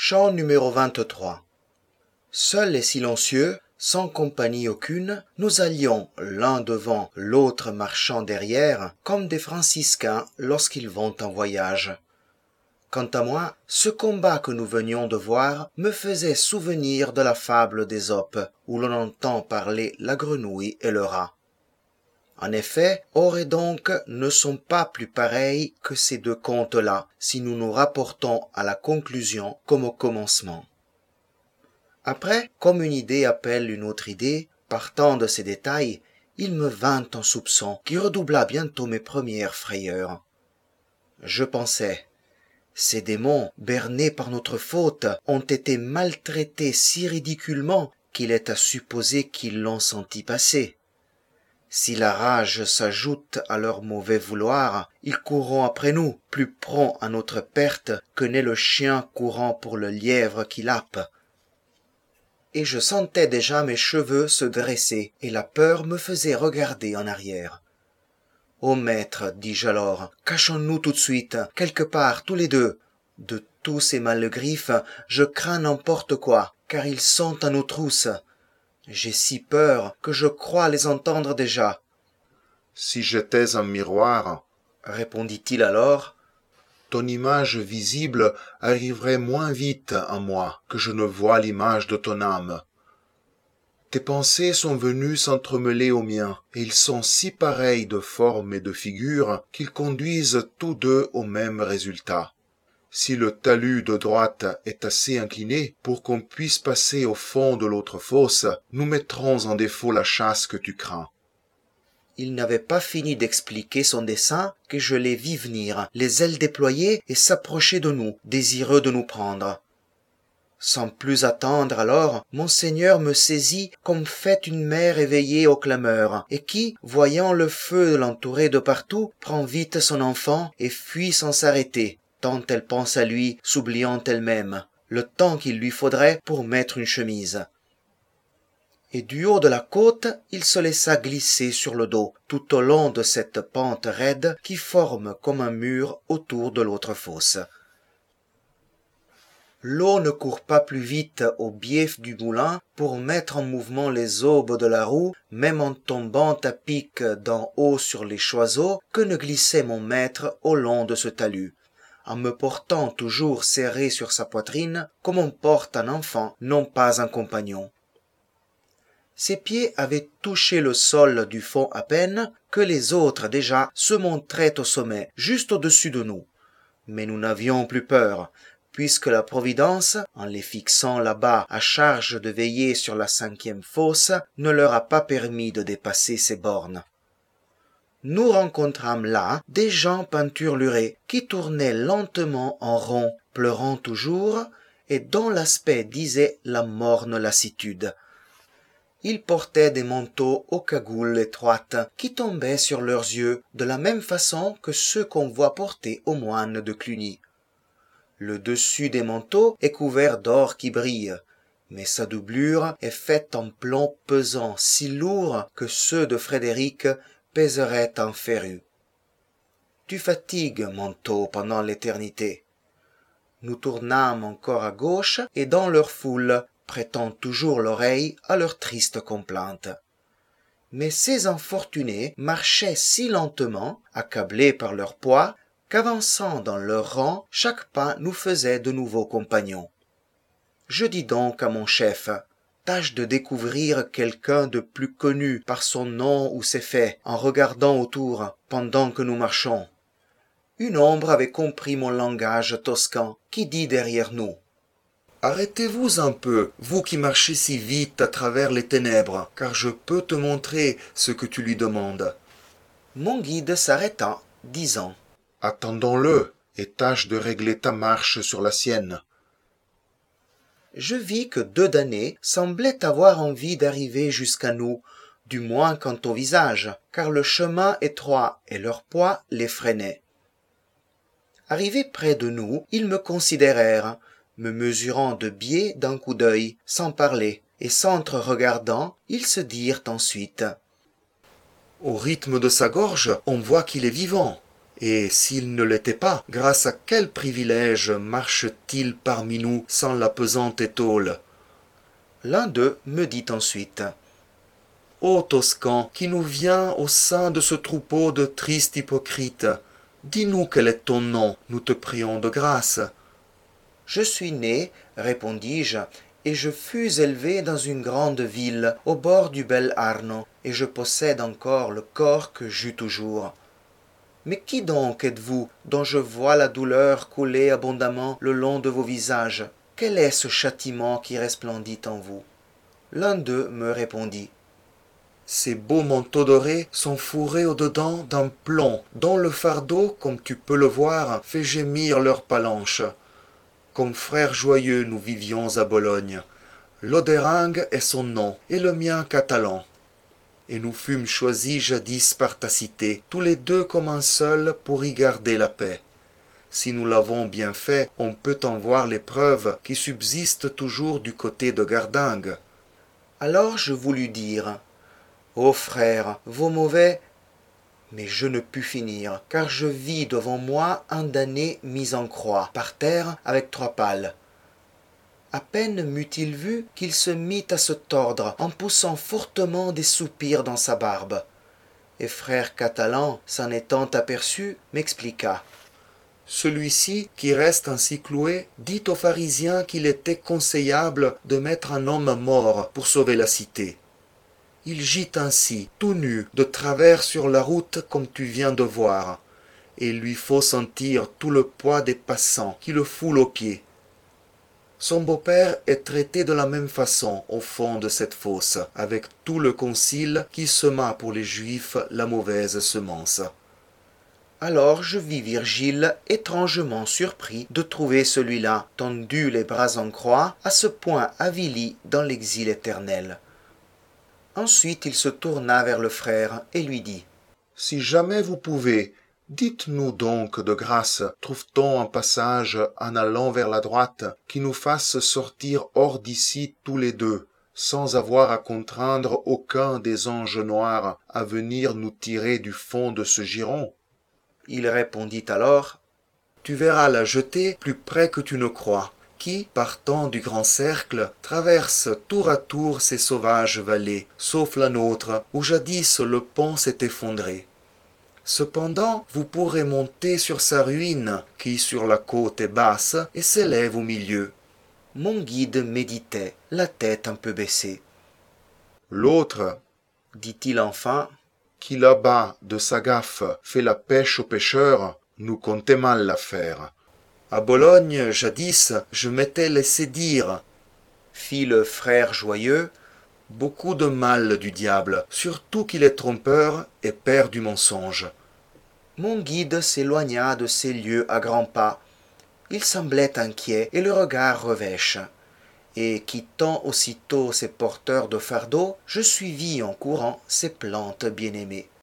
Chant numéro 23. Seul et silencieux, sans compagnie aucune, nous allions l'un devant, l'autre marchant derrière, comme des franciscains lorsqu'ils vont en voyage. Quant à moi, ce combat que nous venions de voir me faisait souvenir de la fable d'Ésope, où l'on entend parler la grenouille et le rat. En effet, or et donc ne sont pas plus pareils que ces deux contes-là, si nous nous rapportons à la conclusion comme au commencement. Après, comme une idée appelle une autre idée, partant de ces détails, il me vint un soupçon qui redoubla bientôt mes premières frayeurs. Je pensais, ces démons, bernés par notre faute, ont été maltraités si ridiculement qu'il est à supposer qu'ils l'ont senti passer. Si la rage s'ajoute à leur mauvais vouloir, ils courront après nous, plus prompts à notre perte que n'est le chien courant pour le lièvre qu'il happe. Et je sentais déjà mes cheveux se dresser, et la peur me faisait regarder en arrière. « Ô maître, dis-je alors, cachons-nous tout de suite, quelque part, tous les deux. De tous ces malgriffes, je crains n'importe quoi, car ils sont à nos trousses. J'ai si peur que je crois les entendre déjà. »« Si j'étais un miroir, répondit-il alors, ton image visible arriverait moins vite à moi que je ne vois l'image de ton âme. Tes pensées sont venues s'entremêler aux miens, et ils sont si pareils de forme et de figure qu'ils conduisent tous deux au même résultat. Si le talus de droite est assez incliné pour qu'on puisse passer au fond de l'autre fosse, nous mettrons en défaut la chasse que tu crains. » Il n'avait pas fini d'expliquer son dessein que je les vis venir, les ailes déployées et s'approcher de nous, désireux de nous prendre. Sans plus attendre alors, Monseigneur me saisit comme fait une mère éveillée aux clameurs, et qui, voyant le feu l'entourer de partout, prend vite son enfant et fuit sans s'arrêter, tant elle pense à lui, s'oubliant elle-même, le temps qu'il lui faudrait pour mettre une chemise. Et du haut de la côte, il se laissa glisser sur le dos, tout au long de cette pente raide qui forme comme un mur autour de l'autre fosse. L'eau ne court pas plus vite au biais du moulin pour mettre en mouvement les aubes de la roue, même en tombant à pic d'en haut sur les choiseaux, que ne glissait mon maître au long de ce talus, en me portant toujours serré sur sa poitrine, comme on porte un enfant, non pas un compagnon. Ses pieds avaient touché le sol du fond à peine que les autres déjà se montraient au sommet, juste au-dessus de nous. Mais nous n'avions plus peur, puisque la Providence, en les fixant là-bas à charge de veiller sur la 5e fosse, ne leur a pas permis de dépasser ces bornes. Nous rencontrâmes là des gens peinturlurés qui tournaient lentement en rond, pleurant toujours, et dont l'aspect disait la morne lassitude. Ils portaient des manteaux aux cagoules étroites qui tombaient sur leurs yeux de la même façon que ceux qu'on voit porter aux moines de Cluny. Le dessus des manteaux est couvert d'or qui brille, mais sa doublure est faite en plomb pesant si lourd que ceux de Frédéric pèseraient en ferrux. Tu fatigues, manteau, pendant l'éternité. Nous tournâmes encore à gauche et dans leur foule, prêtant toujours l'oreille à leurs tristes complaintes. Mais ces infortunés marchaient si lentement, accablés par leur poids, qu'avançant dans leur rang, chaque pas nous faisait de nouveaux compagnons. Je dis donc à mon chef, tâche de découvrir quelqu'un de plus connu par son nom ou ses faits, en regardant autour, pendant que nous marchons. Une ombre avait compris mon langage toscan, qui dit derrière nous, « Arrêtez-vous un peu, vous qui marchez si vite à travers les ténèbres, car je peux te montrer ce que tu lui demandes. » Mon guide s'arrêta, disant, « Attendons-le, et tâche de régler ta marche sur la sienne. » Je vis que deux damnés semblaient avoir envie d'arriver jusqu'à nous, du moins quant au visage, car le chemin étroit et leur poids les freinaient. Arrivés près de nous, ils me considérèrent, me mesurant de biais d'un coup d'œil, sans parler, et s'entre-regardant, ils se dirent ensuite « Au rythme de sa gorge, on voit qu'il est vivant. Et s'il ne l'était pas, grâce à quel privilège marche-t-il parmi nous sans la pesante étole? L'un d'eux me dit ensuite: Ô Toscan, qui nous vient au sein de ce troupeau de tristes hypocrites, dis-nous quel est ton nom, nous te prions de grâce. Je suis né, répondis-je, et je fus élevé dans une grande ville, au bord du bel Arno, et je possède encore le corps que j'eus toujours. Mais qui donc êtes-vous, dont je vois la douleur couler abondamment le long de vos visages? Quel est ce châtiment qui resplendit en vous? L'un d'eux me répondit: Ces beaux manteaux dorés sont fourrés au-dedans d'un plomb, dont le fardeau, comme tu peux le voir, fait gémir leurs palanches. Comme frères joyeux nous vivions à Bologne. Loderingue est son nom, et le mien catalan. Et nous fûmes choisis jadis par ta cité, tous les deux comme un seul, pour y garder la paix. Si nous l'avons bien fait, on peut en voir les preuves qui subsistent toujours du côté de Gardingue. Alors je voulus dire: Ô frères, vos mauvais... Mais je ne pus finir, car je vis devant moi un damné mis en croix, par terre, avec 3 pales. À peine m'eut-il vu qu'il se mit à se tordre, en poussant fortement des soupirs dans sa barbe. Et frère Catalan, s'en étant aperçu, m'expliqua: Celui-ci, qui reste ainsi cloué, dit aux pharisiens qu'il était conseillable de mettre un homme mort pour sauver la cité. Il gît ainsi, tout nu, de travers sur la route comme tu viens de voir, et il lui faut sentir tout le poids des passants qui le foulent aux pieds. Son beau-père est traité de la même façon au fond de cette fosse, avec tout le concile qui sema pour les Juifs la mauvaise semence. Alors je vis Virgile étrangement surpris de trouver celui-là, tendu les bras en croix, à ce point avili dans l'exil éternel. Ensuite il se tourna vers le frère et lui dit: Si jamais vous pouvez, dites-nous donc de grâce, trouve-t-on un passage en allant vers la droite qui nous fasse sortir hors d'ici tous les deux, sans avoir à contraindre aucun des anges noirs à venir nous tirer du fond de ce giron? Il répondit alors: Tu verras la jetée plus près que tu ne crois, qui, partant du grand cercle, traverse tour à tour ces sauvages vallées, sauf la nôtre, où jadis le pont s'est effondré. Cependant, vous pourrez monter sur sa ruine, qui sur la côte est basse et s'élève au milieu. Mon guide méditait, la tête un peu baissée. L'autre, dit-il enfin, qui là-bas, de sa gaffe, fait la pêche aux pêcheurs, nous comptait mal l'affaire. À Bologne, jadis, je m'étais laissé dire, fit le frère joyeux, beaucoup de mal du diable, surtout qu'il est trompeur et père du mensonge. Mon guide s'éloigna de ces lieux à grands pas. Il semblait inquiet et le regard revêche. Et quittant aussitôt ses porteurs de fardeaux, je suivis en courant ses plantes bien-aimées.